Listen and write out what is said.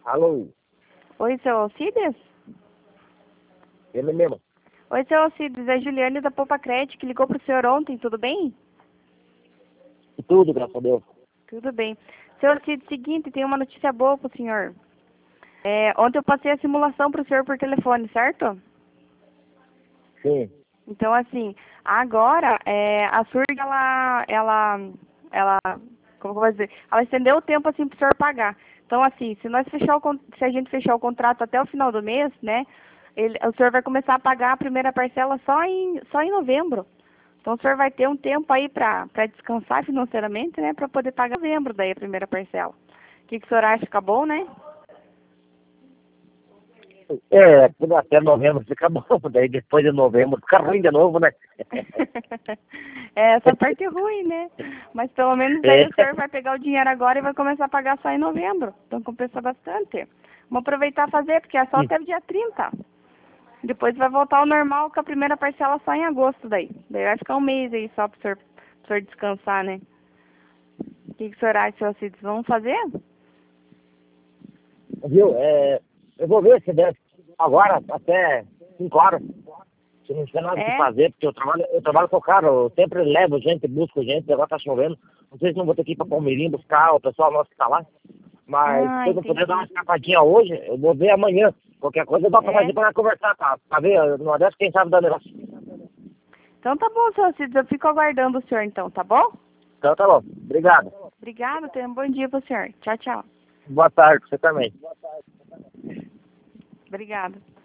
Alô, Oi, seu Alcides? ele mesmo. Oi, seu Alcides, é a Juliane da Poupa Crédito, que ligou pro senhor ontem, tudo bem? E tudo, graças a Deus. Tudo bem. Seu Alcides, seguinte, tem uma notícia boa pro senhor. Ontem eu passei a simulação pro senhor por telefone, certo? Sim. Então, assim, agora, a surda, ela, como que eu vou dizer? Ela estendeu o tempo, assim, pro senhor pagar. Então, assim, se a gente fechar o contrato até o final do mês, né, o senhor vai começar a pagar a primeira parcela só em novembro. Então, o senhor vai ter um tempo aí para descansar financeiramente, né, para poder pagar em novembro daí a primeira parcela. O que o senhor acha? Fica bom, né? Tudo até novembro fica bom, daí depois de novembro fica ruim de novo, né? Essa parte é ruim, né? Mas pelo menos É, aí o senhor vai pegar o dinheiro agora e vai começar a pagar só em novembro. Então compensa bastante. Vamos aproveitar e fazer, porque é só sim. até o dia 30. Depois vai voltar ao normal com a primeira parcela só em agosto daí. Daí vai ficar um mês aí só pro senhor descansar, né? O que o senhor acha, seu Alcides? Vamos fazer? Viu? Eu vou ver se der agora até 5 horas. Se não tiver nada o que É? fazer, porque eu trabalho com o cara, eu sempre levo gente, busco gente, agora tá chovendo. Não sei se não vou ter que ir pra Palmeirinho buscar o pessoal nosso que tá lá. Mas Ah, se eu não puder dar uma entendi. escapadinha hoje, eu vou ver amanhã. Qualquer coisa eu dou pra É? fazer pra conversar, tá? Pra ver, não dessa quem sabe dar negócio. Então tá bom, seu Alcides. Eu fico aguardando o senhor então, tá bom? Então tá bom. Obrigado. Obrigada, tenha um bom dia pro senhor. Tchau, tchau. Boa tarde, você também. Obrigada.